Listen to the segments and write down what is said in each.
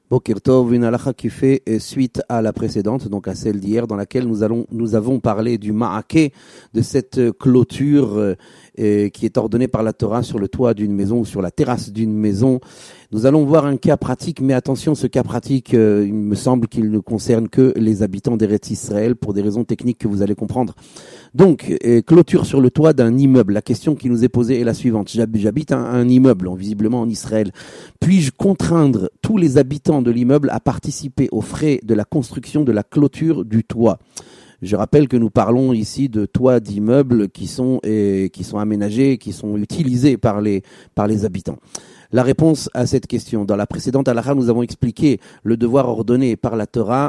Boker Tov, une halakha qui fait suite à la précédente, donc à celle d'hier, dans laquelle nous avons parlé du ma'aké, de cette clôture qui est ordonnée par la Torah sur le toit d'une maison ou sur la terrasse d'une maison. Nous allons voir un cas pratique, mais attention, ce cas pratique, il me semble qu'il ne concerne que les habitants d'Eretz Israël pour des raisons techniques que vous allez comprendre. Donc, clôture sur le toit d'un immeuble. La question qui nous est posée est la suivante. J'habite un immeuble, visiblement en Israël. Puis-je contraindre tous les habitants de l'immeuble à participer aux frais de la construction de la clôture du toit? Je rappelle que nous parlons ici de toits d'immeubles qui sont aménagés, qui sont utilisés par les habitants. La réponse à cette question. Dans la précédente halakha, nous avons expliqué le devoir ordonné par la Torah.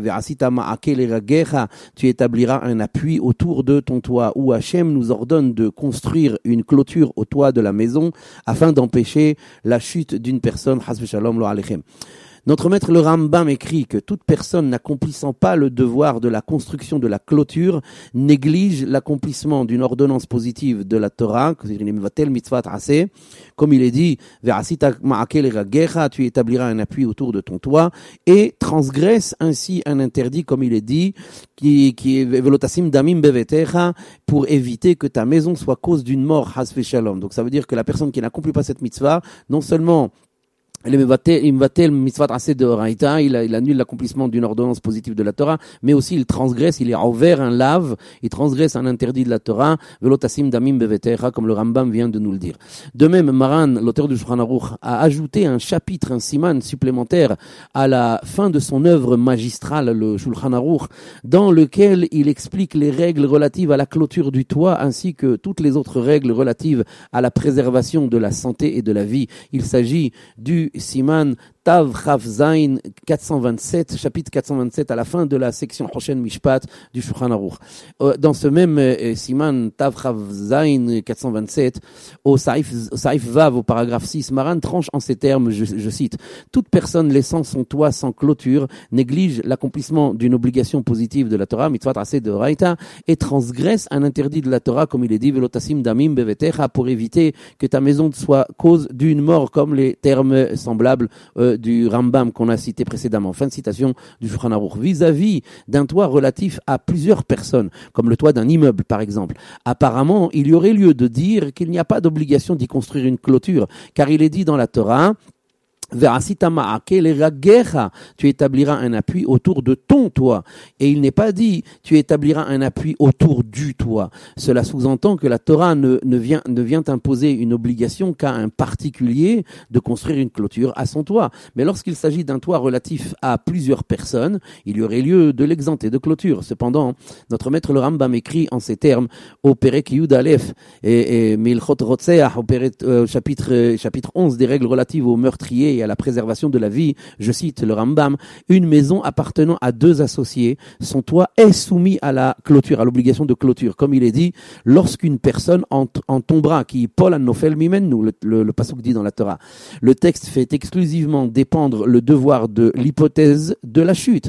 Tu établiras un appui autour de ton toit, où Hachem nous ordonne de construire une clôture au toit de la maison afin d'empêcher la chute d'une personne. Shalom lo alechem. Notre maître le Rambam écrit que toute personne n'accomplissant pas le devoir de la construction de la clôture néglige l'accomplissement d'une ordonnance positive de la Torah, comme il est dit, tu établiras un appui autour de ton toit, et transgresse ainsi un interdit, comme il est dit, qui est damim bevetecha, pour éviter que ta maison soit cause d'une mort, hasve shalom. Donc ça veut dire que la personne qui n'accomplit pas cette mitzvah, non seulement il annule l'accomplissement d'une ordonnance positive de la Torah, mais aussi il transgresse, il est envers un lave, il transgresse un interdit de la Torah, comme le Rambam vient de nous le dire. De même, Maran, l'auteur du Shulchan Aruch, a ajouté un chapitre, un siman supplémentaire à la fin de son œuvre magistrale, le Shulchan Aruch, dans lequel il explique les règles relatives à la clôture du toit, ainsi que toutes les autres règles relatives à la préservation de la santé et de la vie. Il s'agit du Siman Tav Chav Zain 427, chapitre 427, à la fin de la section Hoshen Mishpat du Shulchan Aruch. Dans ce même Siman Tav Chav Zain 427, au Saïf Vav, au paragraphe 6, Maran tranche en ces termes, je cite, « Toute personne laissant son toit sans clôture néglige l'accomplissement d'une obligation positive de la Torah, mitzvot aseh de Raïta, et transgresse un interdit de la Torah, comme il est dit, velotasim damim bevetecha, pour éviter que ta maison soit cause d'une mort, comme les termes semblables du Rambam qu'on a cité précédemment. Fin de citation du Shulchan Aruch. Vis-à-vis d'un toit relatif à plusieurs personnes, comme le toit d'un immeuble par exemple, apparemment, il y aurait lieu de dire qu'il n'y a pas d'obligation d'y construire une clôture, car il est dit dans la Torah, tu établiras un appui autour de ton toit. Et il n'est pas dit, tu établiras un appui autour du toit. Cela sous-entend que la Torah ne vient imposer une obligation qu'à un particulier de construire une clôture à son toit. Mais lorsqu'il s'agit d'un toit relatif à plusieurs personnes, il y aurait lieu de l'exenter de clôture. Cependant, notre maître le Rambam écrit en ces termes, au Perek Yud Aleph, et Milchot Rotzeach, au chapitre 11 des règles relatives aux meurtriers et à la préservation de la vie, je cite le Rambam, une maison appartenant à deux associés, son toit est soumis à la clôture, à l'obligation de clôture. Comme il est dit, lorsqu'une personne en tombera, qui Paul an nofel mimenu, le pasuk dit dans la Torah, le texte fait exclusivement dépendre le devoir de l'hypothèse de la chute.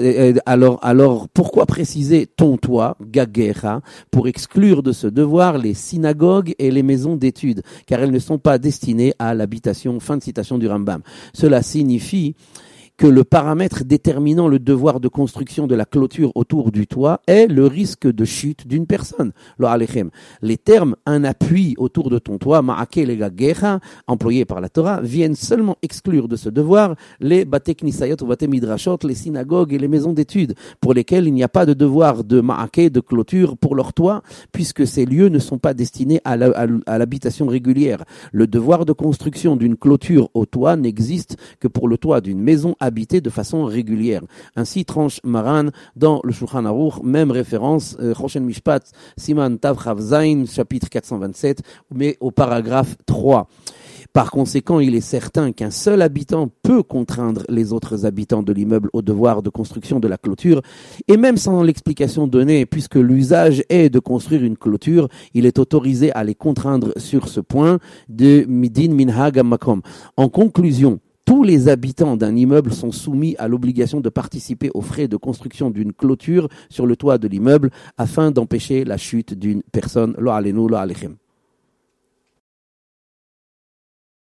Alors pourquoi préciser ton toit, gagecha, pour exclure de ce devoir les synagogues et les maisons d'études, car elles ne sont pas destinées à l'habitation. Fin de citation du Rambam. Cela signifie que le paramètre déterminant le devoir de construction de la clôture autour du toit est le risque de chute d'une personne. Les termes « un appui autour de ton toit » employés par la Torah viennent seulement exclure de ce devoir les Bate Knisayot ou Bate Midrashot, les synagogues et les maisons d'études, pour lesquelles il n'y a pas de devoir de ma'aké, de clôture pour leur toit, puisque ces lieux ne sont pas destinés à l'habitation régulière. Le devoir de construction d'une clôture au toit n'existe que pour le toit d'une maison habité de façon régulière. Ainsi tranche Maran dans le Shulchan Aruch, même référence, Hoshen Mishpat, Siman Tav Chav Zain, chapitre 427, mais au paragraphe 3. Par conséquent, il est certain qu'un seul habitant peut contraindre les autres habitants de l'immeuble au devoir de construction de la clôture, et même sans l'explication donnée, puisque l'usage est de construire une clôture, il est autorisé à les contraindre sur ce point de Midin Minhag Makom. En conclusion, tous les habitants d'un immeuble sont soumis à l'obligation de participer aux frais de construction d'une clôture sur le toit de l'immeuble afin d'empêcher la chute d'une personne. Lo alenu, lo alechem.